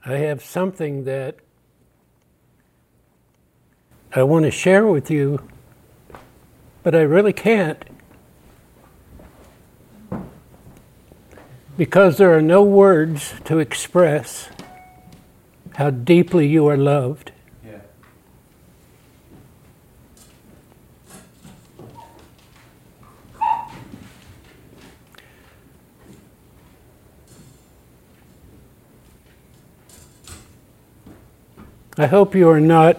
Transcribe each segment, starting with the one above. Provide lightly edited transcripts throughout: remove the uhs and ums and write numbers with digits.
I have something that I want to share with you, but I really can't, because there are no words to express how deeply you are loved. Yeah. I hope you are not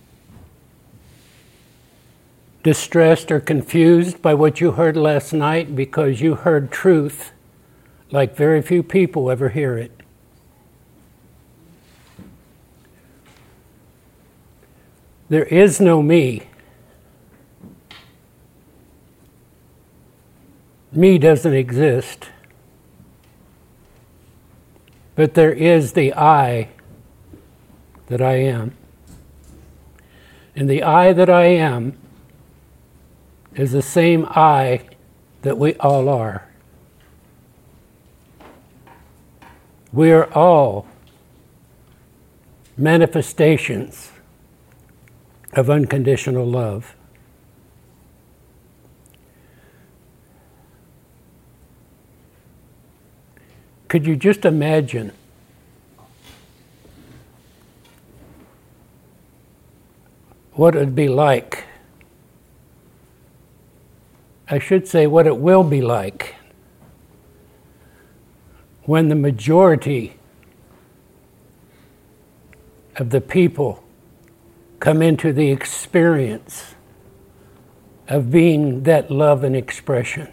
distressed or confused by what you heard last night, because you heard truth like very few people ever hear it. There is no me. Me doesn't exist. But there is the I that I am. And the I that I am is the same I that we all are. We are all manifestations of unconditional love. Could you just imagine what it would be like? I should say what it will be like when the majority of the people come into the experience of being that love and expression.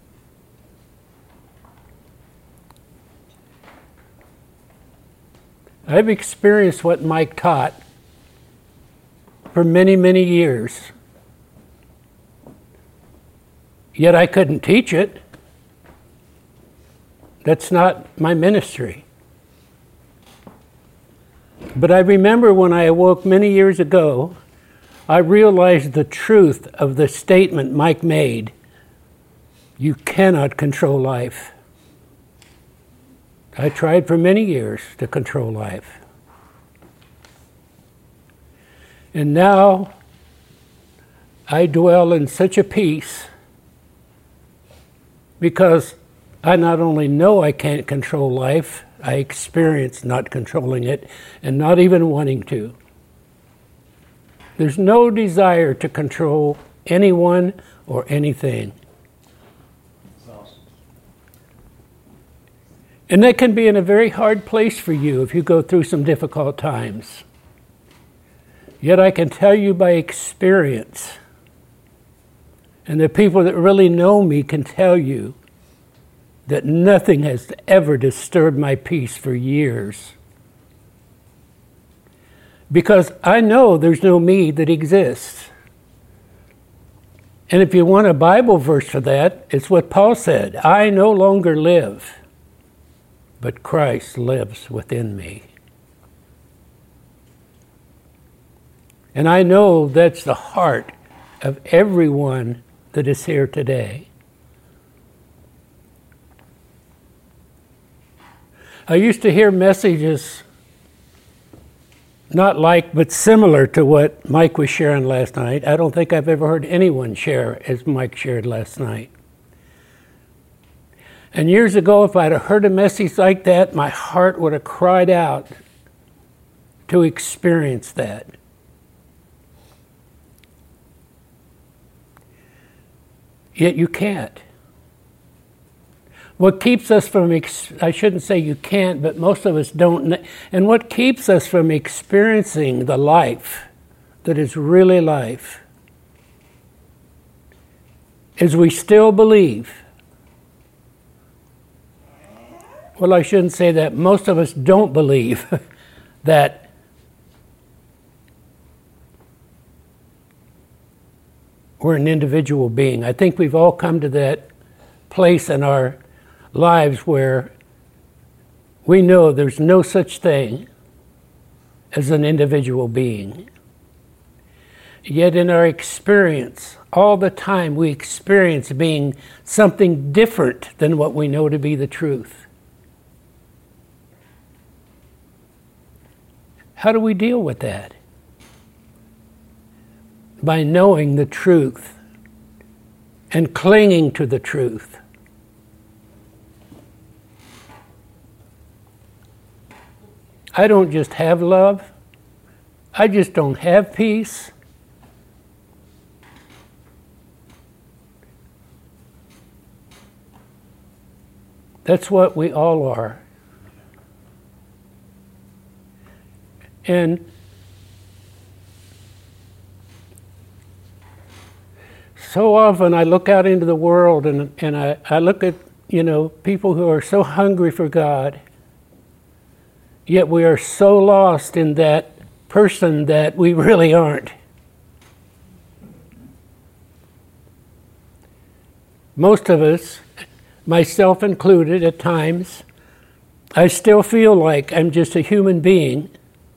I've experienced what Mike taught for many, many years. Yet I couldn't teach it. That's not my ministry. But I remember when I awoke many years ago, I realized the truth of the statement Mike made: you cannot control life. I tried for many years to control life. And now I dwell in such a peace, because I not only know I can't control life, I experience not controlling it and not even wanting to. There's no desire to control anyone or anything. And that can be in a very hard place for you if you go through some difficult times. Yet I can tell you by experience, and the people that really know me can tell you, that nothing has ever disturbed my peace for years. Because I know there's no me that exists. And if you want a Bible verse for that, it's what Paul said: I no longer live, but Christ lives within me. And I know that's the heart of everyone that is here today. I used to hear messages not like, but similar to what Mike was sharing last night. I don't think I've ever heard anyone share as Mike shared last night. And years ago, if I'd have heard a message like that, my heart would have cried out to experience that. Yet you can't. What keeps us from, I shouldn't say you can't, but most of us don't. And what keeps us from experiencing the life that is really life is we still believe. Well, I shouldn't say that. Most of us don't believe that we're an individual being. I think we've all come to that place in our lives where we know there's no such thing as an individual being. Yet in our experience, all the time we experience being something different than what we know to be the truth. How do we deal with that? By knowing the truth and clinging to the truth. I don't just have love. I just don't have peace. That's what we all are. And so often I look out into the world and I look at, people who are so hungry for God, yet we are so lost in that person that we really aren't. Most of us, myself included at times, I still feel like I'm just a human being.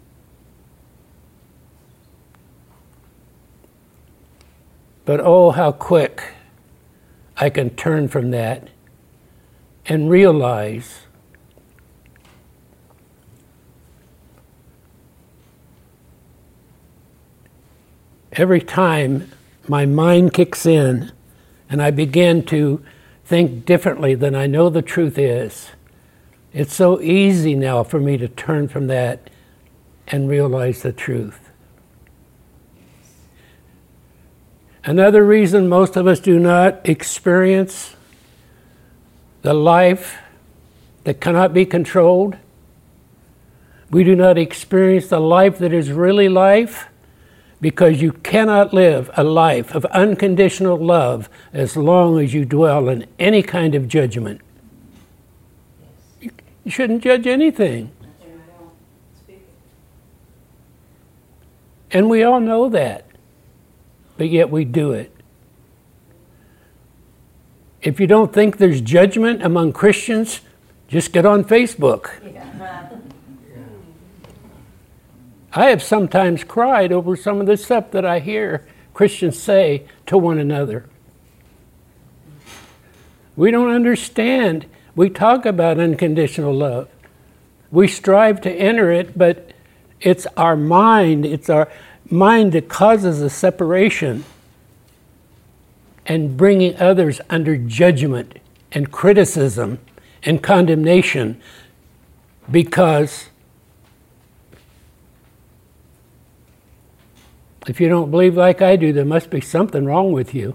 But oh, how quick I can turn from that and realize every time my mind kicks in and I begin to think differently than I know the truth is, it's so easy now for me to turn from that and realize the truth. Another reason most of us do not experience the life that cannot be controlled, we do not experience the life that is really life, because you cannot live a life of unconditional love as long as you dwell in any kind of judgment. You shouldn't judge anything. And we all know that, but yet we do it. If you don't think there's judgment among Christians, just get on Facebook. I have sometimes cried over some of the stuff that I hear Christians say to one another. We don't understand. We talk about unconditional love. We strive to enter it, but it's our mind that causes a separation and bringing others under judgment and criticism and condemnation, because if you don't believe like I do, there must be something wrong with you.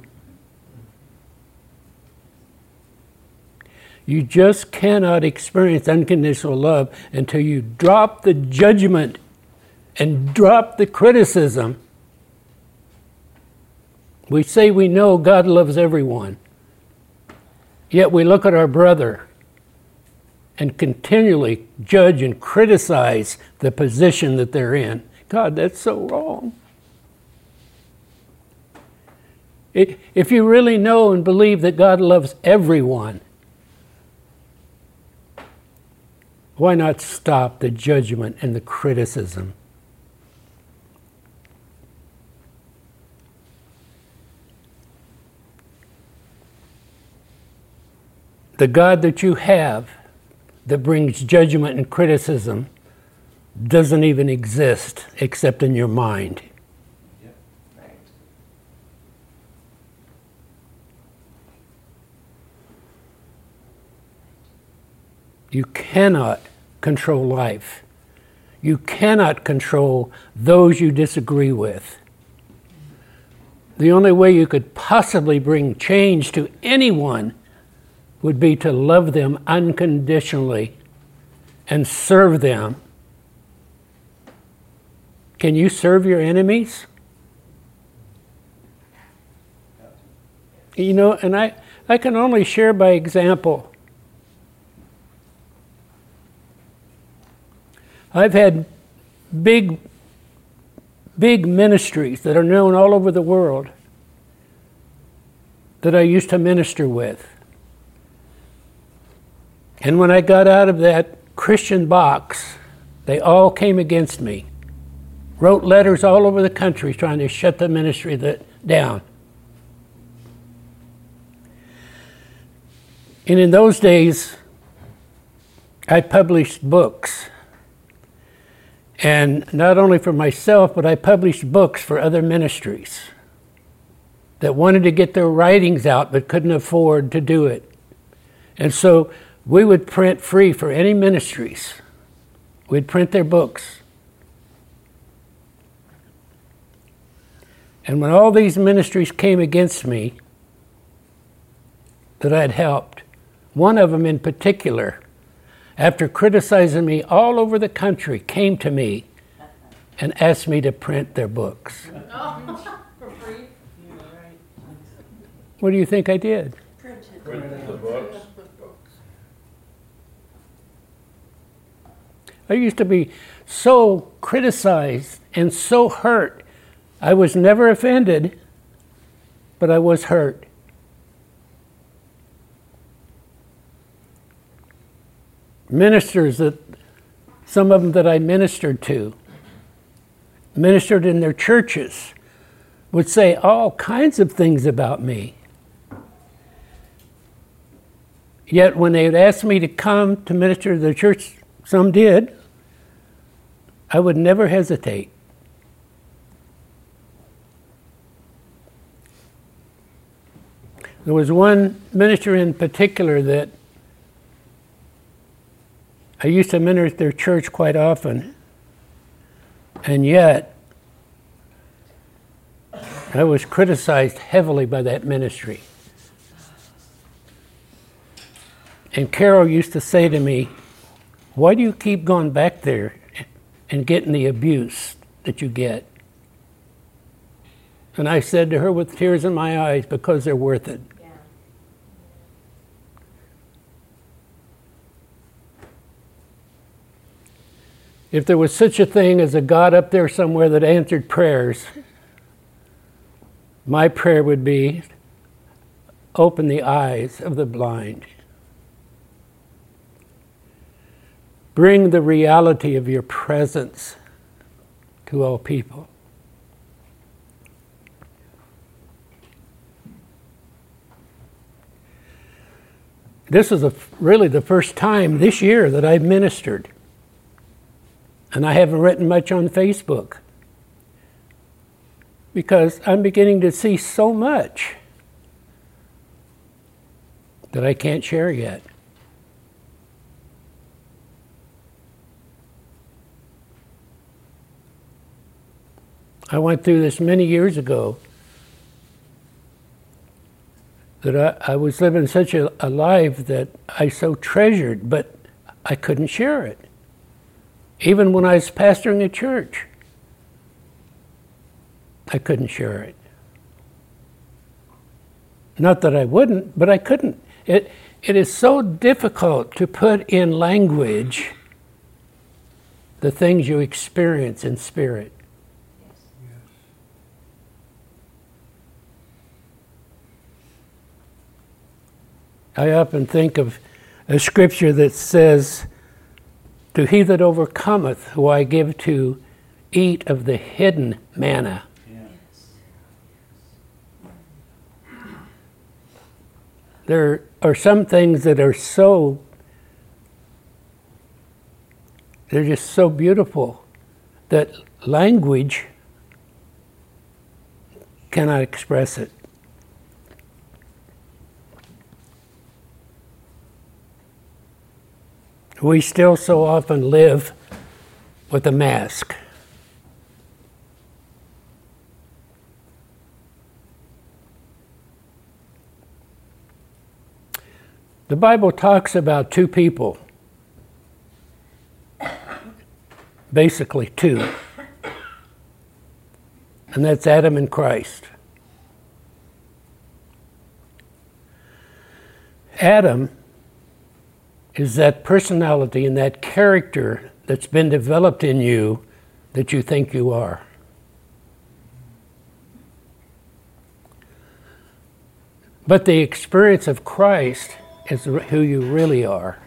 You just cannot experience unconditional love until you drop the judgment and drop the criticism. We say we know God loves everyone, yet we look at our brother and continually judge and criticize the position that they're in. God, that's so wrong. If you really know and believe that God loves everyone, why not stop the judgment and the criticism? The God that you have that brings judgment and criticism doesn't even exist except in your mind. You cannot control life. You cannot control those you disagree with. The only way you could possibly bring change to anyone would be to love them unconditionally and serve them. Can you serve your enemies? And I can only share by example. I've had big ministries that are known all over the world that I used to minister with. And when I got out of that Christian box, they all came against me. Wrote letters all over the country trying to shut the ministry down. And in those days, I published books. And not only for myself, but I published books for other ministries that wanted to get their writings out but couldn't afford to do it. And so we would print free for any ministries. We'd print their books. And when all these ministries came against me that I'd helped, one of them in particular, after criticizing me all over the country, came to me and asked me to print their books. For free? What do you think I did? Printed the books. I used to be so criticized and so hurt. I was never offended, but I was hurt. Ministers, that some of them that I ministered to, ministered in their churches, would say all kinds of things about me. Yet when they would ask me to come to minister to the church, some did, I would never hesitate. There was one minister in particular that I used to minister at their church quite often, and yet I was criticized heavily by that ministry. And Carol used to say to me, "Why do you keep going back there and getting the abuse that you get?" And I said to her with tears in my eyes, "Because they're worth it." Yeah. If there was such a thing as a God up there somewhere that answered prayers, my prayer would be, open the eyes of the blind. Bring the reality of your presence to all people. This is really the first time this year that I've ministered. And I haven't written much on Facebook because I'm beginning to see so much that I can't share yet. I went through this many years ago, that I was living such a life that I so treasured, but I couldn't share it. Even when I was pastoring a church, I couldn't share it. Not that I wouldn't, but I couldn't. It is so difficult to put in language the things you experience in spirit. I often think of a scripture that says, "To he that overcometh, who I give to eat of the hidden manna." There are some things that are they're just so beautiful that language cannot express it. We still so often live with a mask. The Bible talks about two people, basically two, and that's Adam and Christ. Adam is that personality and that character that's been developed in you that you think you are. But the experience of Christ is who you really are.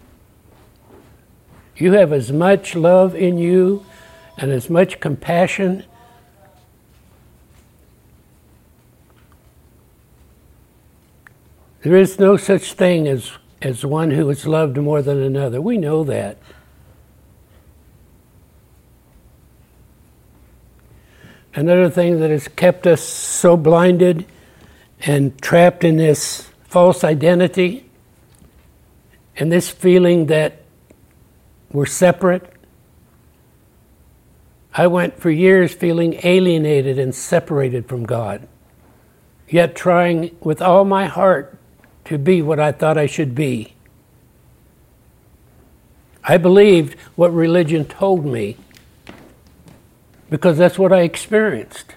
You have as much love in you and as much compassion. There is no such thing as one who is loved more than another. We know that. Another thing that has kept us so blinded and trapped in this false identity and this feeling that we're separate. I went for years feeling alienated and separated from God, yet trying with all my heart to be what I thought I should be. I believed what religion told me because that's what I experienced.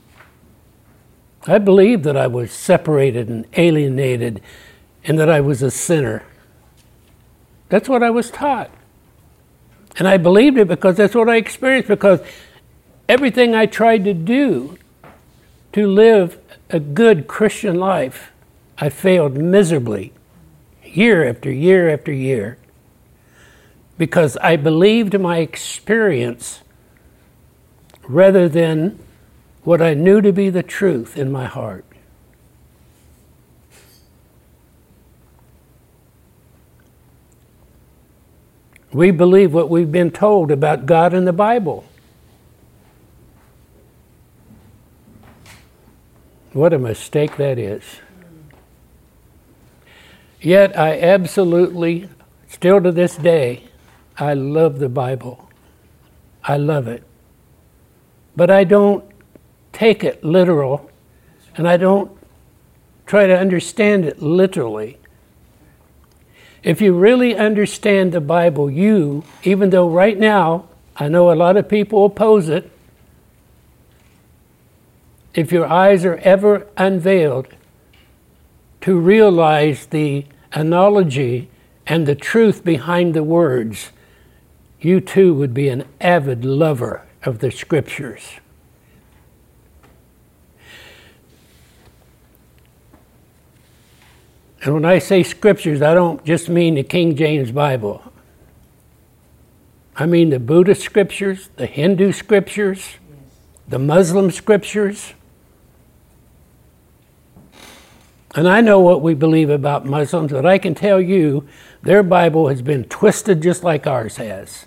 I believed that I was separated and alienated and that I was a sinner. That's what I was taught. And I believed it because that's what I experienced, because everything I tried to do to live a good Christian life, I failed miserably, year after year after year, because I believed my experience rather than what I knew to be the truth in my heart. We believe what we've been told about God in the Bible. What a mistake that is. Yet I absolutely, still to this day, I love the Bible. I love it. But I don't take it literal, and I don't try to understand it literally. If you really understand the Bible, even though right now I know a lot of people oppose it, if your eyes are ever unveiled to realize the analogy and the truth behind the words, you too would be an avid lover of the Scriptures. And when I say Scriptures, I don't just mean the King James Bible. I mean the Buddhist Scriptures, the Hindu Scriptures, the Muslim Scriptures. And I know what we believe about Muslims, but I can tell you their Bible has been twisted just like ours has.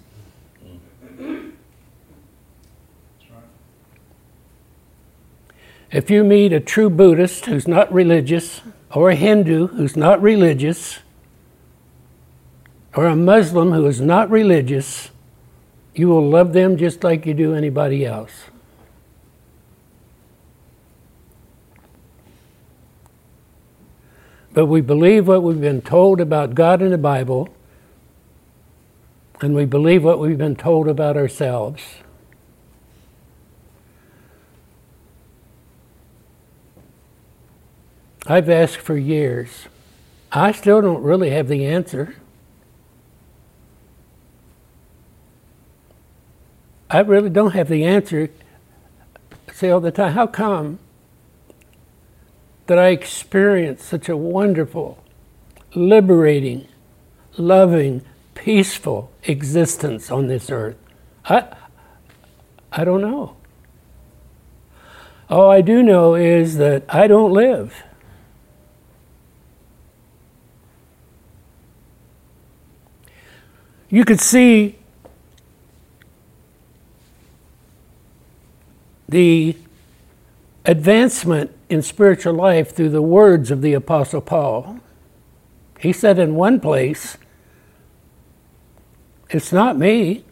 If you meet a true Buddhist who's not religious, or a Hindu who's not religious, or a Muslim who is not religious, you will love them just like you do anybody else. But we believe what we've been told about God in the Bible, and we believe what we've been told about ourselves. I've asked for years. I still don't really have the answer. I really don't have the answer. I say all the time, how come that I experienced such a wonderful, liberating, loving, peaceful existence on this earth? I don't know. All I do know is that I don't live. You could see the advancement in spiritual life through the words of the Apostle Paul. He said in one place, it's not me.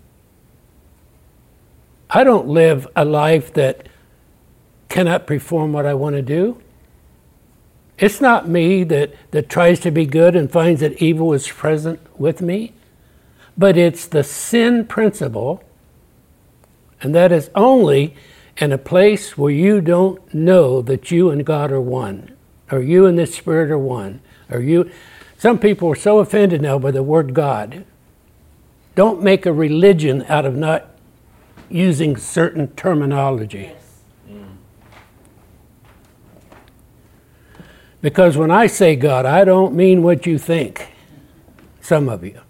I don't live a life that cannot perform what I want to do. It's not me that tries to be good and finds that evil is present with me. But it's the sin principle, and that is only in a place where you don't know that you and God are one, or you and the Spirit are one, or you. Some people are so offended now by the word God. Don't make a religion out of not using certain terminology. Because when I say God, I don't mean what you think, some of you.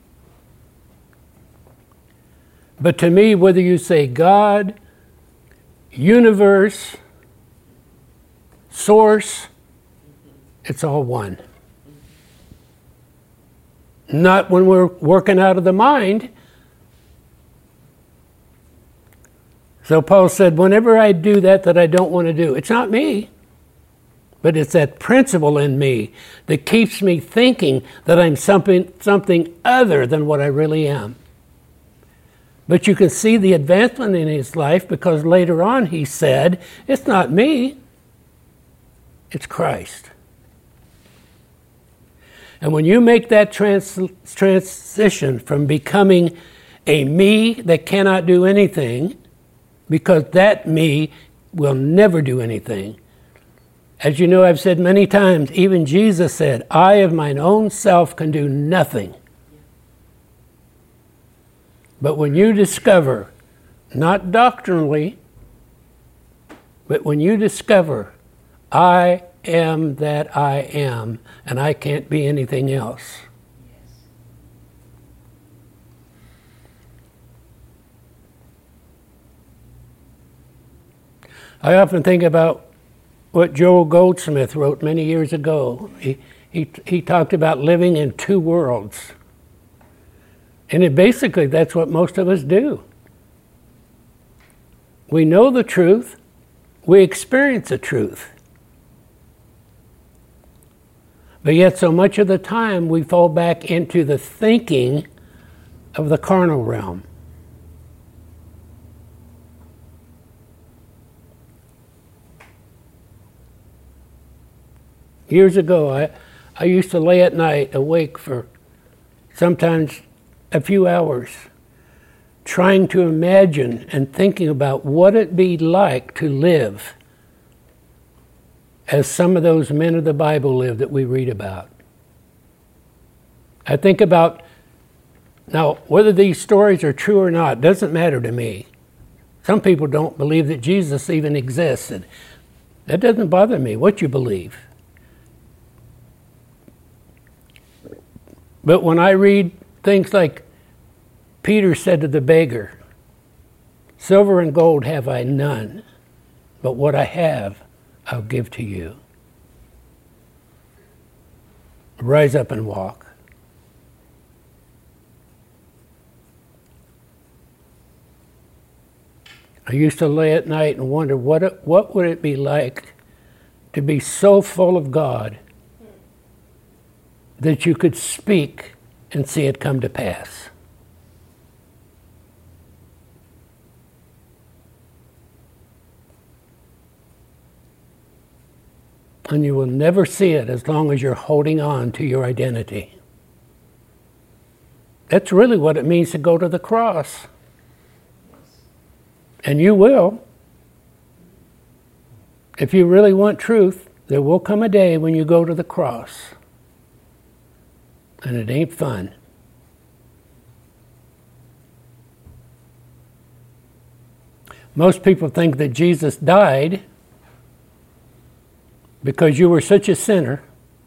But to me, whether you say God, universe, source, it's all one. Not when we're working out of the mind. So Paul said, whenever I do that I don't want to do, it's not me, but it's that principle in me that keeps me thinking that I'm something other than what I really am. But you can see the advancement in his life because later on he said, it's not me, it's Christ. And when you make that transition from becoming a me that cannot do anything, because that me will never do anything. As you know, I've said many times, even Jesus said, I of mine own self can do nothing. But when you discover, not doctrinally, but when you discover, I am that I am, and I can't be anything else. I often think about what Joel Goldsmith wrote many years ago. He talked about living in two worlds. And basically that's what most of us do. We know the truth, we experience the truth. But yet so much of the time we fall back into the thinking of the carnal realm. Years ago, I used to lay at night awake for sometimes a few hours, trying to imagine and thinking about what it'd be like to live as some of those men of the Bible lived that we read about. I think about, now, whether these stories are true or not doesn't matter to me. Some people don't believe that Jesus even existed. That doesn't bother me, what you believe. But when I read things like Peter said to the beggar, silver and gold have I none, but what I have I'll give to you. Rise up and walk. I used to lay at night and wonder what would it be like to be so full of God that you could speak and see it come to pass. And you will never see it as long as you're holding on to your identity. That's really what it means to go to the cross. And you will. If you really want truth, there will come a day when you go to the cross. And it ain't fun. Most people think that Jesus died because you were such a sinner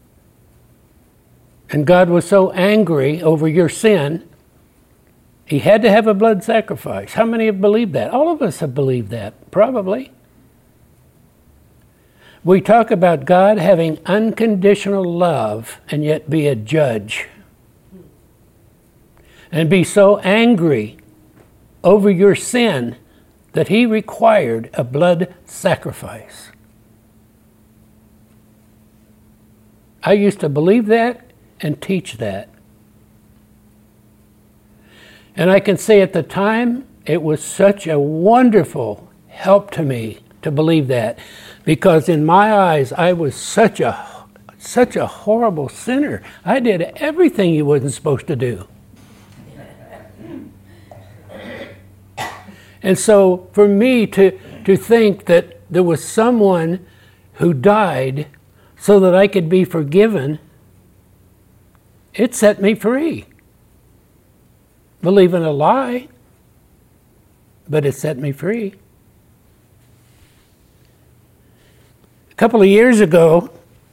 and God was so angry over your sin, he had to have a blood sacrifice. How many have believed that? All of us have believed that, probably. We talk about God having unconditional love and yet be a judge. And be so angry over your sin that he required a blood sacrifice. I used to believe that and teach that. And I can say at the time, it was such a wonderful help to me to believe that. Because in my eyes, I was such a horrible sinner. I did everything you wasn't supposed to do. And so for me to think that there was someone who died so that I could be forgiven, it set me free. Believing a lie, but it set me free. A couple of years ago,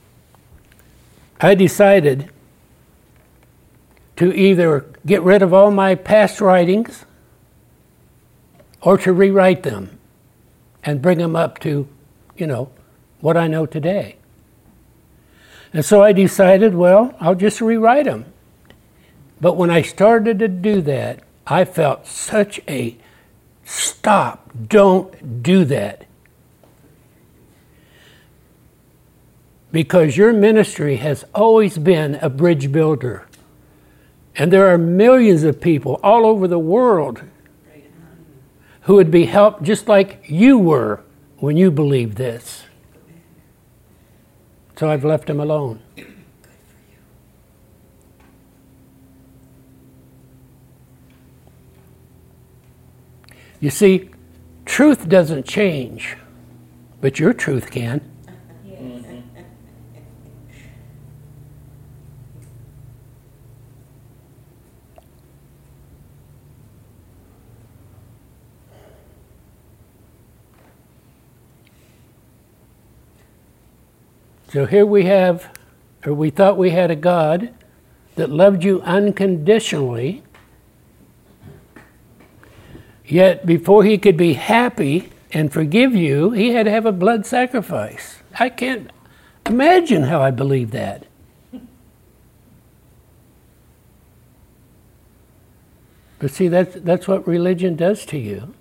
I decided to either get rid of all my past writings or to rewrite them and bring them up to, what I know today. And so I decided, well, I'll just rewrite them. But when I started to do that, I felt such a Stop. Don't do that. Because your ministry has always been a bridge builder. And there are millions of people all over the world who would be helped just like you were when you believed this. So I've left them alone. You see, truth doesn't change, but your truth can. So here we have, or we thought we had a God that loved you unconditionally, yet before he could be happy and forgive you, he had to have a blood sacrifice. I can't imagine how I believe that. But see, that's what religion does to you.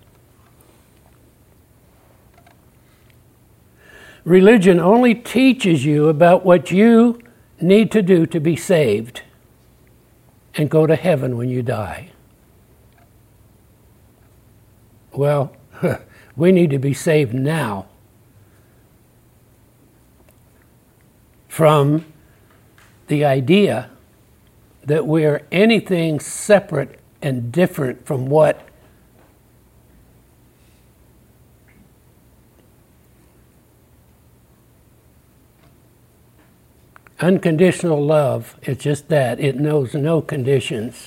Religion only teaches you about what you need to do to be saved and go to heaven when you die. Well, we need to be saved now from the idea that we are anything separate and different from what unconditional love. It's just that. It knows no conditions.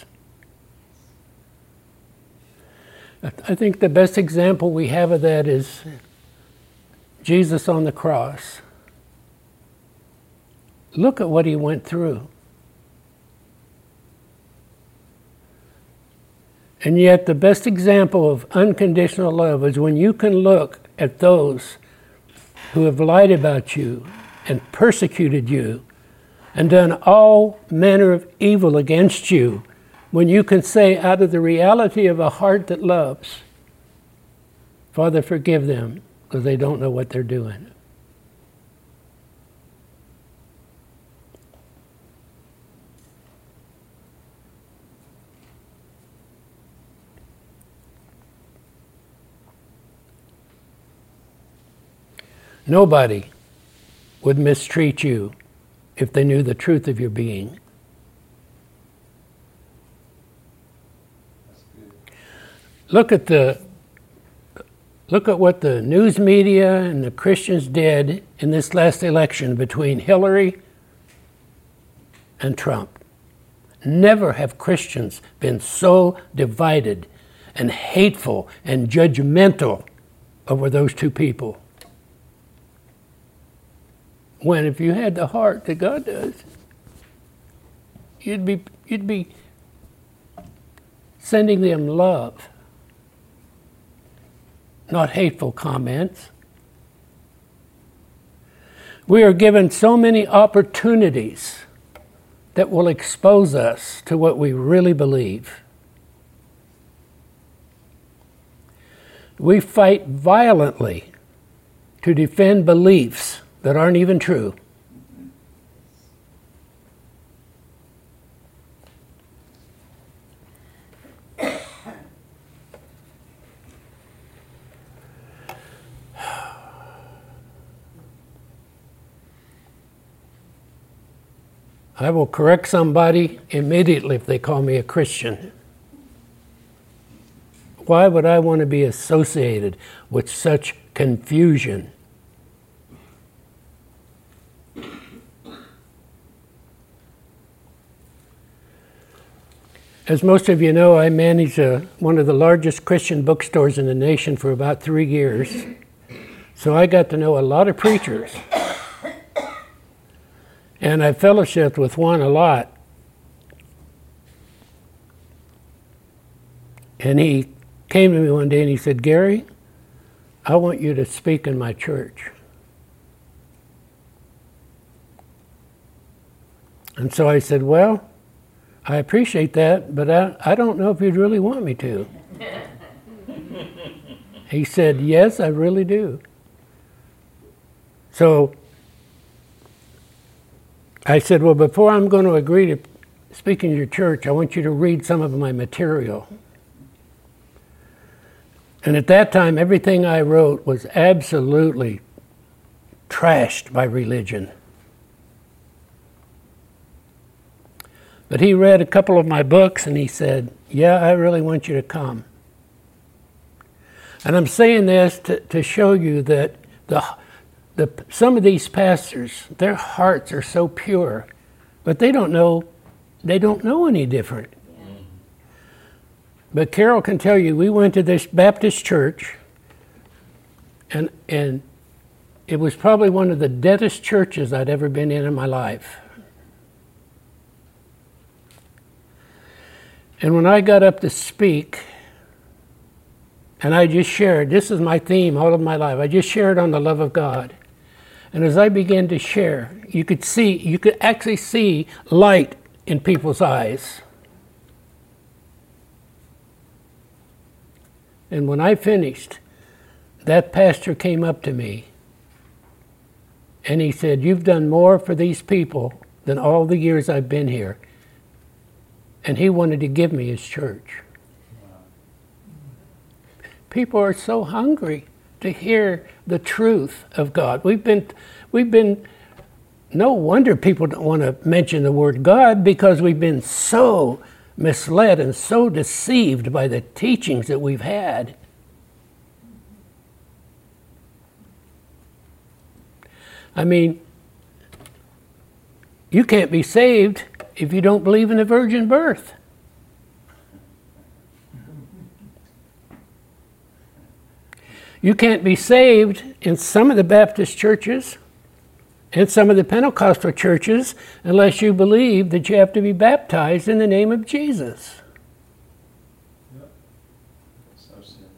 I think the best example we have of that is Jesus on the cross. Look at what he went through. And yet the best example of unconditional love is when you can look at those who have lied about you and persecuted you and done all manner of evil against you, when you can say out of the reality of a heart that loves, Father, forgive them, because they don't know what they're doing. Nobody would mistreat you if they knew the truth of your being. Look at what the news media and the Christians did in this last election between Hillary and Trump. Never have Christians been so divided and hateful and judgmental over those two people. When if you had the heart that God does, you'd be sending them love, not hateful comments. We are given so many opportunities that will expose us to what we really believe. We fight violently to defend beliefs that aren't even true. I will correct somebody immediately if they call me a Christian. Why would I want to be associated with such confusion? As most of you know, I managed one of the largest Christian bookstores in the nation for about 3 years. So I got to know a lot of preachers. And I fellowshiped with one a lot. And he came to me one day and he said, "Gary, I want you to speak in my church." And so I said, "Well, I appreciate that, but I don't know if you'd really want me to." He said, yes, I really do. So I said, well, before I'm going to agree to speak in your church, I want you to read some of my material. And at that time, everything I wrote was absolutely trashed by religion. But he read a couple of my books and he said, yeah, I really want you to come. And I'm saying this to show you that some of these pastors, their hearts are so pure, but they don't know any different. Yeah. But Carol can tell you, we went to this Baptist church, and it was probably one of the deadest churches I'd ever been in my life. And when I got up to speak, and I just shared, this is my theme all of my life, I just shared on the love of God. And as I began to share, you could actually see light in people's eyes. And when I finished, that pastor came up to me and he said, you've done more for these people than all the years I've been here. And he wanted to give me his church. People are so hungry to hear the truth of God. We've been. No wonder people don't want to mention the word God, because we've been so misled and so deceived by the teachings that we've had. I mean, you can't be saved if you don't believe in the virgin birth. You can't be saved in some of the Baptist churches and some of the Pentecostal churches unless you believe that you have to be baptized in the name of Jesus. Yep. So simple.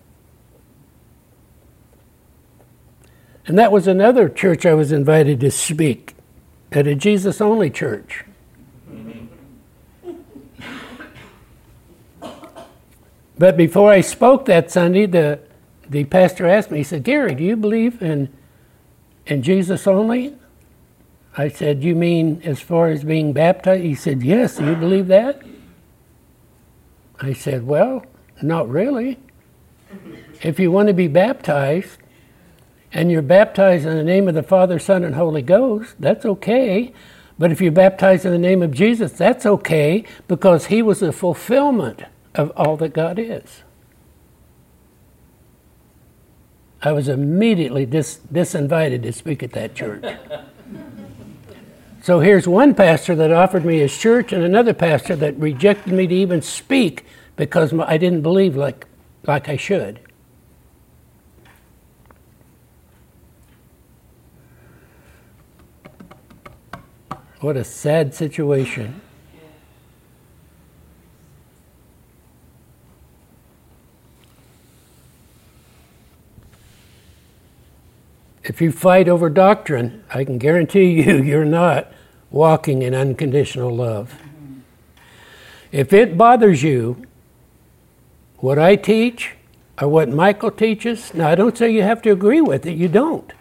And that was another church I was invited to speak at, a Jesus-only church. But before I spoke that Sunday, the pastor asked me, he said, Gary, do you believe in Jesus only? I said, you mean as far as being baptized? He said, yes, do you believe that? I said, well, not really. If you want to be baptized, and you're baptized in the name of the Father, Son, and Holy Ghost, that's okay. But if you're baptized in the name of Jesus, that's okay, because he was the fulfillment of all that God is. I was immediately disinvited to speak at that church. So here's one pastor that offered me his church, and another pastor that rejected me to even speak because I didn't believe like I should. What a sad situation. If you fight over doctrine, I can guarantee you, you're not walking in unconditional love. If it bothers you, what I teach or what Michael teaches, now I don't say you have to agree with it, you don't.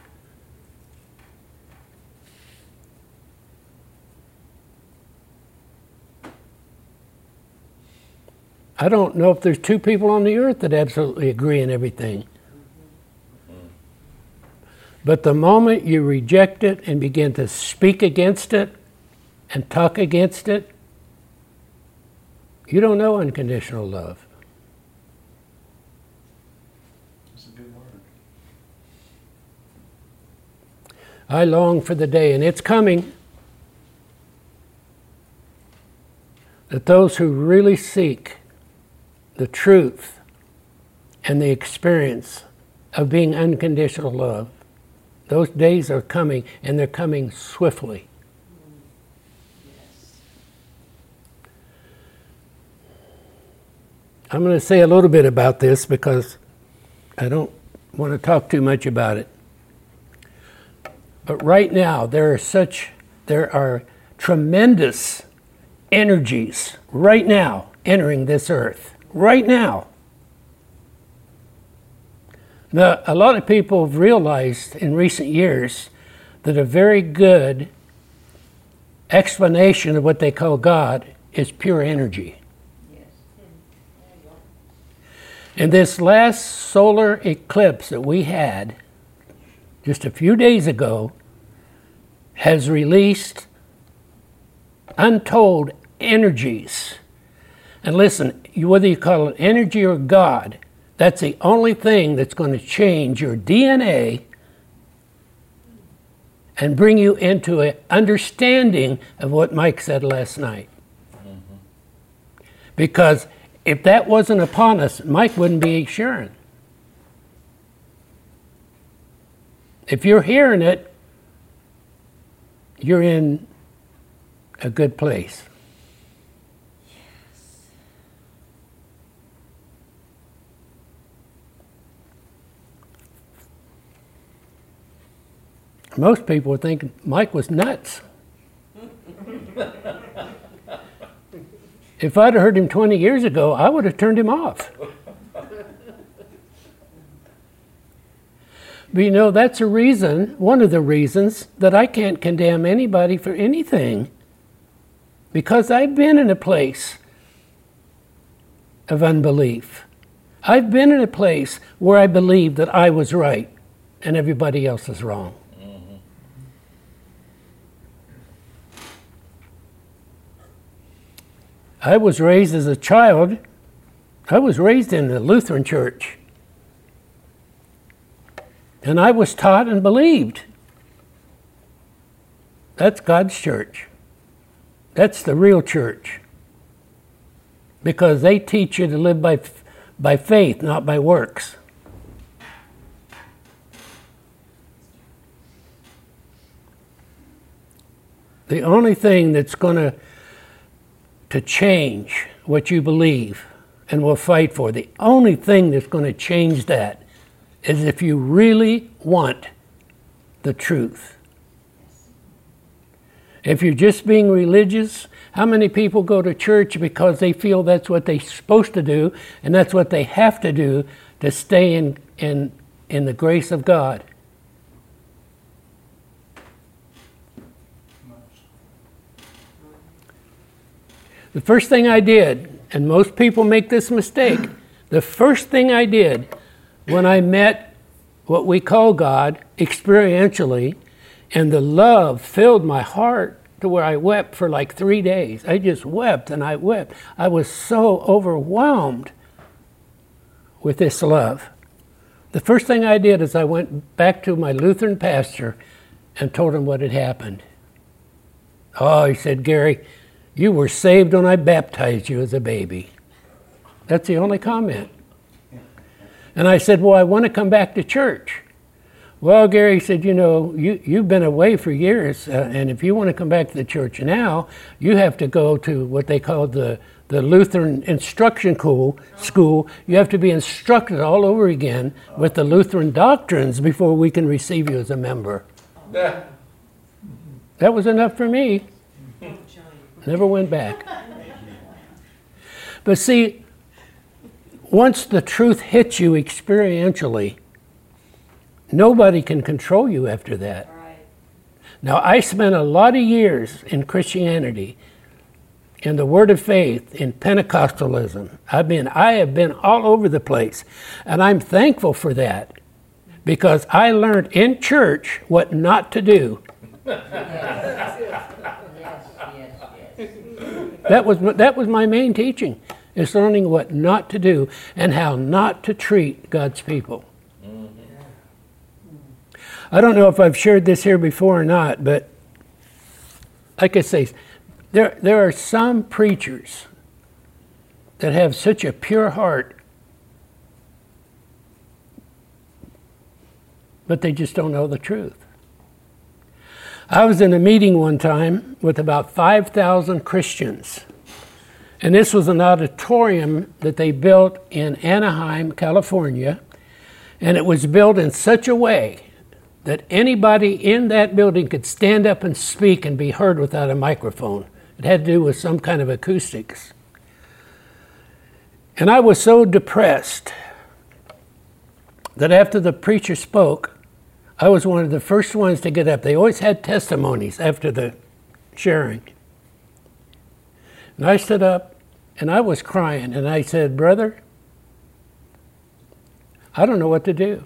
I don't know if there's two people on the earth that absolutely agree in everything. But the moment you reject it and begin to speak against it and talk against it, you don't know unconditional love. That's a good word. I long for the day, and it's coming, that those who really seek the truth and the experience of being unconditional love, those days are coming, and they're coming swiftly. Yes. I'm going to say a little bit about this because I don't want to talk too much about it. But right now, there are tremendous energies right now entering this earth. Right now. A lot of people have realized in recent years that a very good explanation of what they call God is pure energy. And this last solar eclipse that we had just a few days ago has released untold energies. And listen, whether you call it energy or God, that's the only thing that's going to change your DNA and bring you into an understanding of what Mike said last night. Mm-hmm. Because if that wasn't upon us, Mike wouldn't be sharing. If you're hearing it, you're in a good place. Most people would think Mike was nuts. If I'd have heard him 20 years ago, I would have turned him off. But you know, that's a reason, one of the reasons, that I can't condemn anybody for anything. Because I've been in a place of unbelief. I've been in a place where I believed that I was right and everybody else is wrong. I was raised as a child. I was raised in the Lutheran church. And I was taught and believed. That's God's church. That's the real church. Because they teach you to live by faith, not by works. The only thing that's going to change what you believe and will fight for, the only thing that's going to change that is if you really want the truth. If you're just being religious, how many people go to church because they feel that's what they're supposed to do and that's what they have to do to stay in the grace of God? The first thing I did, and most people make this mistake, the first thing I did when I met what we call God experientially, and the love filled my heart to where I wept for like 3 days. I just wept and I wept. I was so overwhelmed with this love. The first thing I did is I went back to my Lutheran pastor and told him what had happened. Oh, he said, Gary, you were saved when I baptized you as a baby. That's the only comment. And I said, well, I want to come back to church. Well, Gary said, you know, you've been away for years, and if you want to come back to the church now, you have to go to what they call the Lutheran instruction school. You have to be instructed all over again with the Lutheran doctrines before we can receive you as a member. That was enough for me. Never went back. But see, once the truth hits you experientially, nobody can control you after that. Right. Now, I spent a lot of years in Christianity, in the Word of Faith, in Pentecostalism. I have been all over the place, and I'm thankful for that, because I learned in church what not to do. That was my main teaching, is learning what not to do and how not to treat God's people. I don't know if I've shared this here before or not, but like I say, there are some preachers that have such a pure heart, but they just don't know the truth. I was in a meeting one time with about 5,000 Christians. And this was an auditorium that they built in Anaheim, California. And it was built in such a way that anybody in that building could stand up and speak and be heard without a microphone. It had to do with some kind of acoustics. And I was so depressed. that after the preacher spoke, I was one of the first ones to get up. They always had testimonies after the sharing. And I stood up and I was crying and I said, "Brother, I don't know what to do.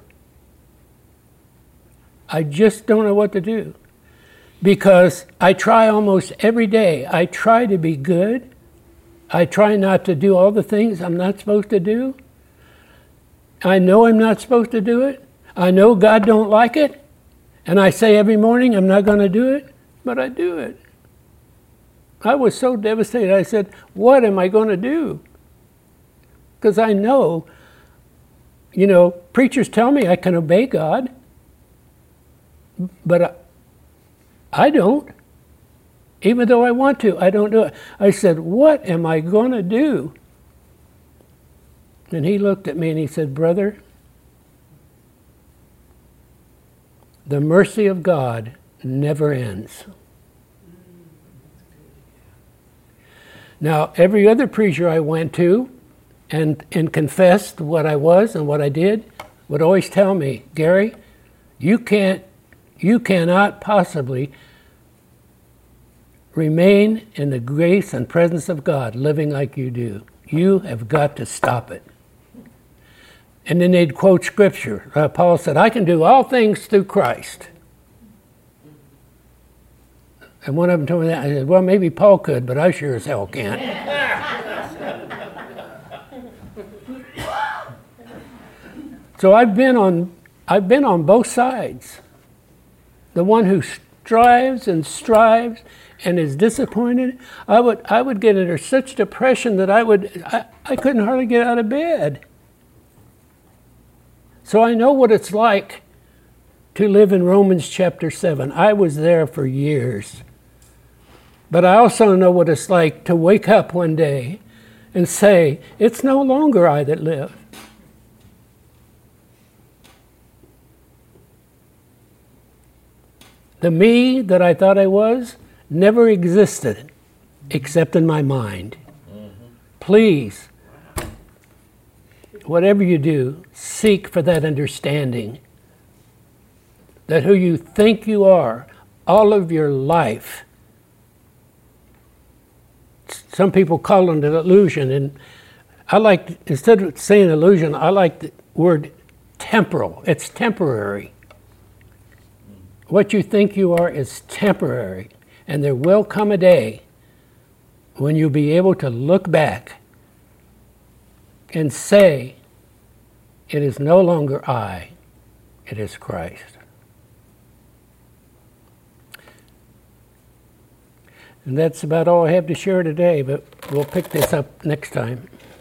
I just don't know what to do. Because I try almost every day. I try to be good. I try not to do all the things I'm not supposed to do. I know I'm not supposed to do it. I know God don't like it. And I say every morning I'm not going to do it, but I do it." I was so devastated. I said, "What am I going to do?" Because I know, preachers tell me I can obey God, but I don't. Even though I want to, I don't do it. I said, "What am I going to do?" And he looked at me and he said, "Brother, the mercy of God never ends." Now, every other preacher I went to and confessed what I was and what I did would always tell me, "Gary, you cannot possibly remain in the grace and presence of God living like you do. You have got to stop it." And then they'd quote scripture. Paul said, "I can do all things through Christ." And one of them told me that. I said, "Well, maybe Paul could, but I sure as hell can't." So I've been on both sides. The one who strives and is disappointed. I would get into such depression that I couldn't hardly get out of bed. So I know what it's like to live in Romans chapter 7. I was there for years. But I also know what it's like to wake up one day and say, "It's no longer I that live." The me that I thought I was never existed except in my mind. Please, whatever you do, seek for that understanding that who you think you are all of your life. Some people call it an illusion, and instead of saying illusion, I like the word temporal. It's temporary. What you think you are is temporary, and there will come a day when you'll be able to look back and say, "It is no longer I, it is Christ." And that's about all I have to share today, but we'll pick this up next time.